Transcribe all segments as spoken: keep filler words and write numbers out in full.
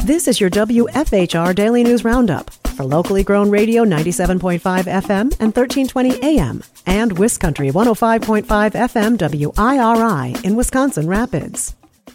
This is your W F H R Daily News Roundup for locally grown radio ninety-seven point five F M and thirteen twenty A M and WisCountry one oh five point five F M W I R I in Wisconsin Rapids.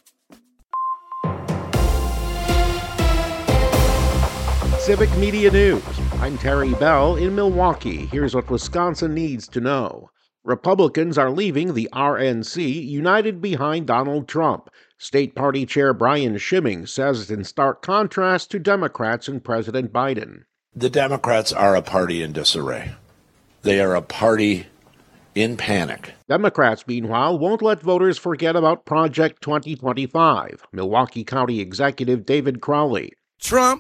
Civic Media News. I'm Terry Bell in Milwaukee. Here's what Wisconsin needs to know. Republicans are leaving the R N C united behind Donald Trump. State Party Chair Brian Schimming says it's in stark contrast to Democrats and President Biden. The Democrats are a party in disarray. They are a party in panic. Democrats, meanwhile, won't let voters forget about Project twenty twenty-five. Milwaukee County Executive David Crowley. Trump,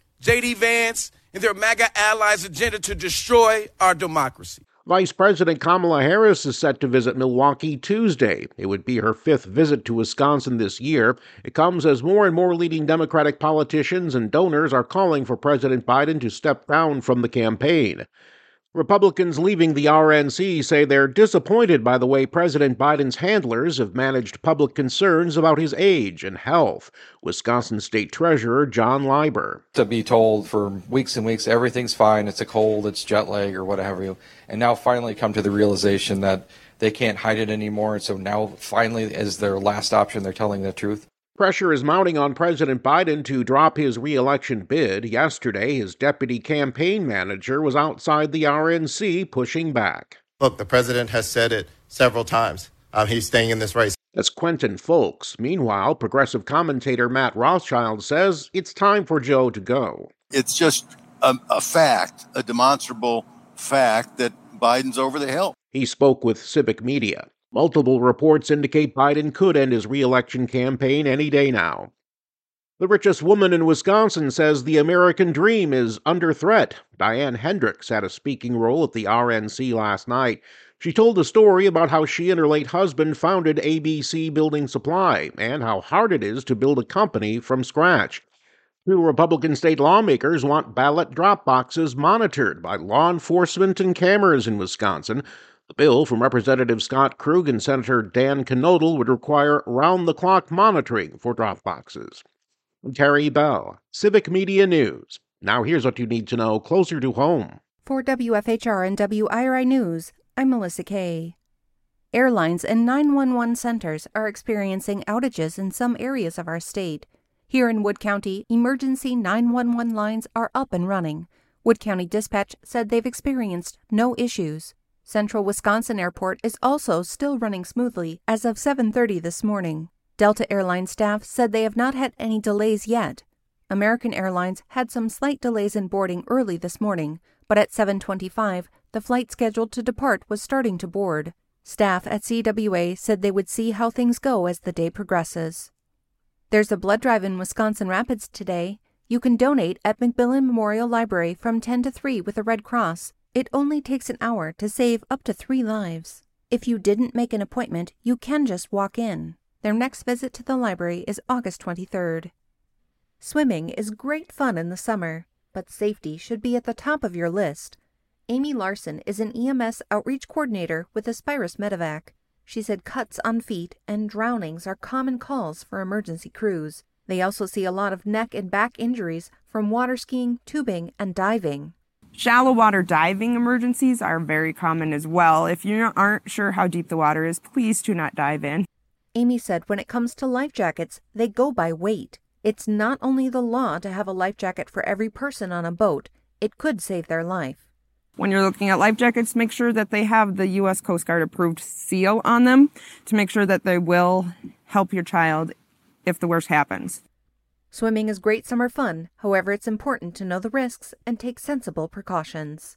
J D. Vance, and their MAGA allies' agenda to destroy our democracy. Vice President Kamala Harris is set to visit Milwaukee Tuesday. It would be her fifth visit to Wisconsin this year. It comes as more and more leading Democratic politicians and donors are calling for President Biden to step down from the campaign. Republicans leaving the R N C say they're disappointed by the way President Biden's handlers have managed public concerns about his age and health. Wisconsin State Treasurer John Leiber. To be told for weeks and weeks, everything's fine, it's a cold, it's jet lag or whatever, and now finally come to the realization that they can't hide it anymore, and so now finally as their last option, they're telling the truth. Pressure is mounting on President Biden to drop his re-election bid. Yesterday, his deputy campaign manager was outside the R N C pushing back. Look, the president has said it several times. Um, he's staying in this race. That's Quentin Folks. Meanwhile, progressive commentator Matt Rothschild says it's time for Joe to go. It's just a, a fact, a demonstrable fact that Biden's over the hill. He spoke with Civic Media. Multiple reports indicate Biden could end his re-election campaign any day now. The richest woman in Wisconsin says the American dream is under threat. Diane Hendricks had a speaking role at the R N C last night. She told a story about how she and her late husband founded A B C Building Supply and how hard it is to build a company from scratch. Two Republican state lawmakers want ballot drop boxes monitored by law enforcement and cameras in Wisconsin. The bill from Representative Scott Krug and Senator Dan Knodel would require round-the-clock monitoring for drop boxes. I'm Terry Bell, Civic Media News. Now here's what you need to know closer to home. For W F H R and W I R I News, I'm Melissa Kay. Airlines and nine one one centers are experiencing outages in some areas of our state. Here in Wood County, emergency nine one one lines are up and running. Wood County Dispatch said they've experienced no issues. Central Wisconsin Airport is also still running smoothly as of seven thirty this morning. Delta Airlines staff said they have not had any delays yet. American Airlines had some slight delays in boarding early this morning, but at seven twenty-five, the flight scheduled to depart was starting to board. Staff at C W A said they would see how things go as the day progresses. There's a blood drive in Wisconsin Rapids today. You can donate at McMillan Memorial Library from ten to three with a Red Cross. It only takes an hour to save up to three lives. If you didn't make an appointment, you can just walk in. Their next visit to the library is August twenty-third. Swimming is great fun in the summer, but safety should be at the top of your list. Amy Larson is an E M S outreach coordinator with Aspirus Medevac. She said cuts on feet and drownings are common calls for emergency crews. They also see a lot of neck and back injuries from water skiing, tubing, and diving. Shallow water diving emergencies are very common as well. If you aren't sure how deep the water is, please do not dive in. Amy said when it comes to life jackets, they go by weight. It's not only the law to have a life jacket for every person on a boat, it could save their life. When you're looking at life jackets, make sure that they have the U S Coast Guard approved seal on them to make sure that they will help your child if the worst happens. Swimming is great summer fun, however it's important to know the risks and take sensible precautions.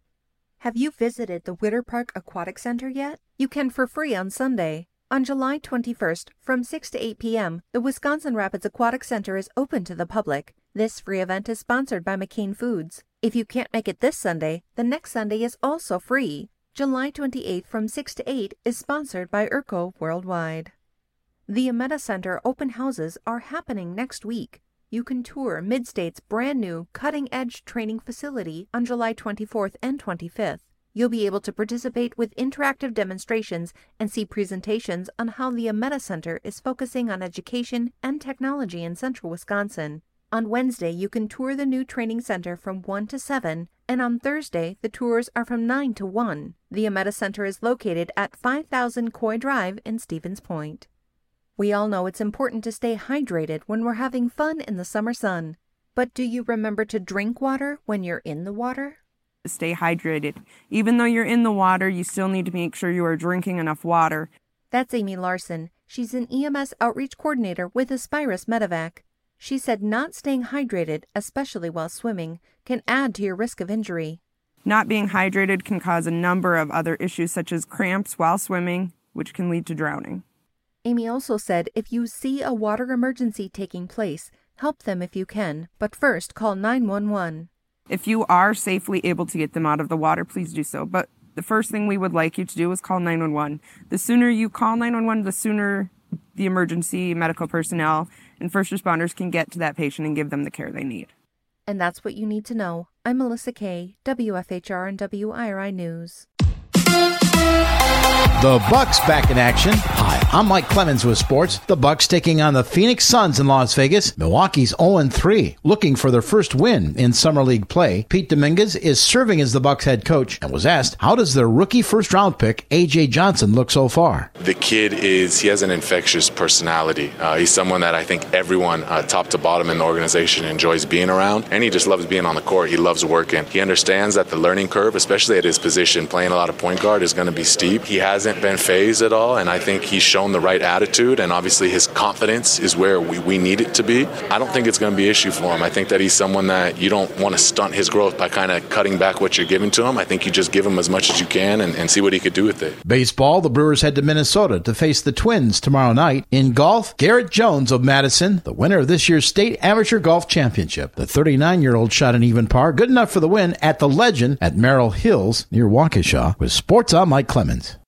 Have you visited the Witter Park Aquatic Center yet? You can for free on Sunday. On July twenty-first, from six to eight p.m., the Wisconsin Rapids Aquatic Center is open to the public. This free event is sponsored by McCain Foods. If you can't make it this Sunday, the next Sunday is also free. July twenty-eighth from six to eight is sponsored by Urco Worldwide. The Ameta Center open houses are happening next week. You can tour Midstate's brand new cutting-edge training facility on July twenty-fourth and twenty-fifth. You'll be able to participate with interactive demonstrations and see presentations on how the Ameta Center is focusing on education and technology in central Wisconsin. On Wednesday, you can tour the new training center from one to seven, and on Thursday, the tours are from nine to one. The Ameta Center is located at five thousand Coy Drive in Stevens Point. We all know it's important to stay hydrated when we're having fun in the summer sun. But do you remember to drink water when you're in the water? Stay hydrated. Even though you're in the water, you still need to make sure you are drinking enough water. That's Amy Larson. She's an E M S outreach coordinator with Aspirus Medevac. She said not staying hydrated, especially while swimming, can add to your risk of injury. Not being hydrated can cause a number of other issues such as cramps while swimming, which can lead to drowning. Amy also said if you see a water emergency taking place, help them if you can, but first call nine one one. If you are safely able to get them out of the water, please do so. But the first thing we would like you to do is call nine one one. The sooner you call nine one one, the sooner the emergency medical personnel and first responders can get to that patient and give them the care they need. And that's what you need to know. I'm Melissa Kay, W F H R and W I R I News. The Bucks back in action. Hi, I'm Mike Clemens with sports. The Bucks taking on the Phoenix Suns in Las Vegas. Milwaukee's oh and three, looking for their first win in Summer League play. Pete Dominguez is serving as the Bucks head coach and was asked, how does their rookie first-round pick, A J Johnson, look so far? The kid is, he has an infectious personality. Uh, he's someone that I think everyone, uh, top to bottom in the organization, enjoys being around, and he just loves being on the court. He loves working. He understands that the learning curve, especially at his position, playing a lot of point guard, is going to be steep. He hasn't been phased at all, and I think he's shown the right attitude, and obviously his confidence is where we, we need it to be. I don't think it's going to be an issue for him. I think that he's someone that you don't want to stunt his growth by kind of cutting back what you're giving to him. I think you just give him as much as you can and, and see what he could do with it. Baseball, the Brewers head to Minnesota to face the Twins tomorrow night. In golf, Garrett Jones of Madison, the winner of this year's State Amateur Golf Championship. The thirty-nine-year-old shot an even par, good enough for the win at the Legend at Merrill Hills near Waukesha. With sports, I'm Mike Clemens.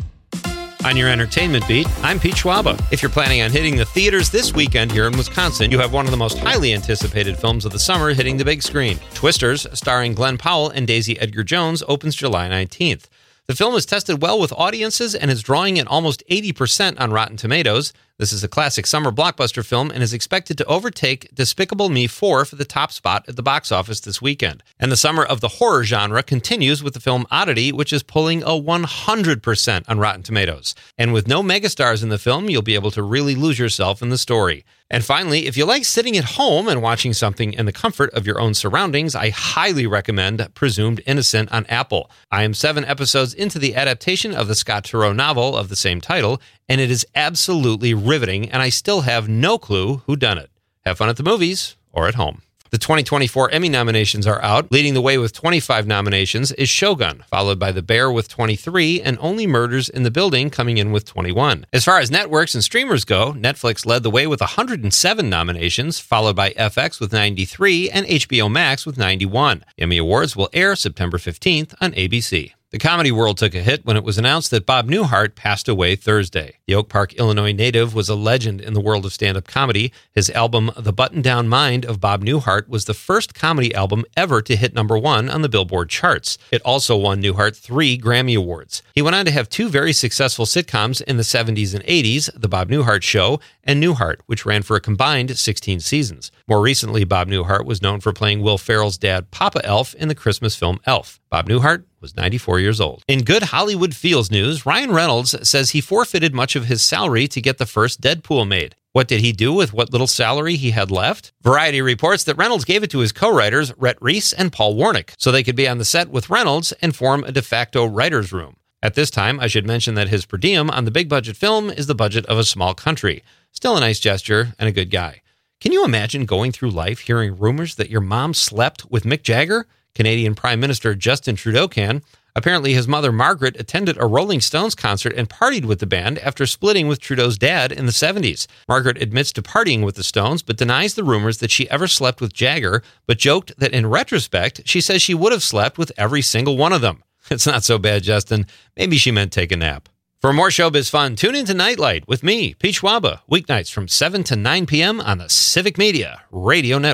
On your entertainment beat, I'm Pete Schwaba. If you're planning on hitting the theaters this weekend here in Wisconsin, you have one of the most highly anticipated films of the summer hitting the big screen. Twisters, starring Glenn Powell and Daisy Edgar Jones, opens July nineteenth. The film has tested well with audiences and is drawing at almost eighty percent on Rotten Tomatoes. This is a classic summer blockbuster film and is expected to overtake Despicable Me four for the top spot at the box office this weekend. And the summer of the horror genre continues with the film Oddity, which is pulling a one hundred percent on Rotten Tomatoes. And with no megastars in the film, you'll be able to really lose yourself in the story. And finally, if you like sitting at home and watching something in the comfort of your own surroundings, I highly recommend Presumed Innocent on Apple. I am seven episodes into the adaptation of the Scott Turow novel of the same title, and it is absolutely riveting, and I still have no clue who done it. Have fun at the movies or at home. The twenty twenty-four Emmy nominations are out. Leading the way with twenty-five nominations is Shogun, followed by The Bear with twenty-three, and Only Murders in the Building coming in with twenty-one. As far as networks and streamers go, Netflix led the way with one hundred seven nominations, followed by F X with ninety-three and H B O Max with ninety-one. Emmy Awards will air September fifteenth on A B C. The comedy world took a hit when it was announced that Bob Newhart passed away Thursday. The Oak Park, Illinois native was a legend in the world of stand-up comedy. His album, The Button-Down Mind of Bob Newhart, was the first comedy album ever to hit number one on the Billboard charts. It also won Newhart three Grammy Awards. He went on to have two very successful sitcoms in the seventies and eighties, The Bob Newhart Show and Newhart, which ran for a combined sixteen seasons. More recently, Bob Newhart was known for playing Will Ferrell's dad, Papa Elf, in the Christmas film Elf. Bob Newhart was ninety-four years old. In good Hollywood feels news, Ryan Reynolds says he forfeited much of his salary to get the first Deadpool made. What did he do with what little salary he had left? Variety reports that Reynolds gave it to his co-writers, Rhett Reese and Paul Warnick, so they could be on the set with Reynolds and form a de facto writer's room. At this time, I should mention that his per diem on the big-budget film is the budget of a small country. Still a nice gesture and a good guy. Can you imagine going through life hearing rumors that your mom slept with Mick Jagger? Canadian Prime Minister Justin Trudeau can. Apparently, his mother, Margaret, attended a Rolling Stones concert and partied with the band after splitting with Trudeau's dad in the seventies. Margaret admits to partying with the Stones, but denies the rumors that she ever slept with Jagger, but joked that in retrospect, she says she would have slept with every single one of them. It's not so bad, Justin. Maybe she meant take a nap. For more showbiz fun, tune into Nightlight with me, Pete Schwaba, weeknights from seven to nine p.m. on the Civic Media Radio Network.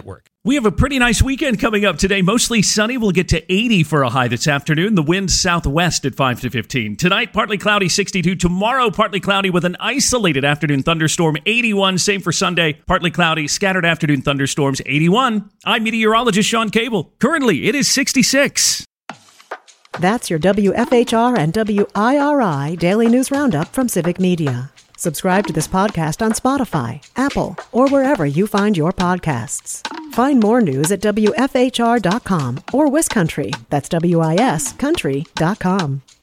We have a pretty nice weekend coming up today. Mostly sunny. We'll get to eighty for a high this afternoon. The wind southwest at five to fifteen. Tonight, partly cloudy, sixty-two. Tomorrow, partly cloudy with an isolated afternoon thunderstorm, eighty-one. Same for Sunday. Partly cloudy, scattered afternoon thunderstorms, eighty-one. I'm meteorologist Sean Cable. Currently, it is sixty-six. That's your W F H R and W I R I Daily News Roundup from Civic Media. Subscribe to this podcast on Spotify, Apple, or wherever you find your podcasts. Find more news at W F H R dot com or WisCountry, that's W I S country dot com.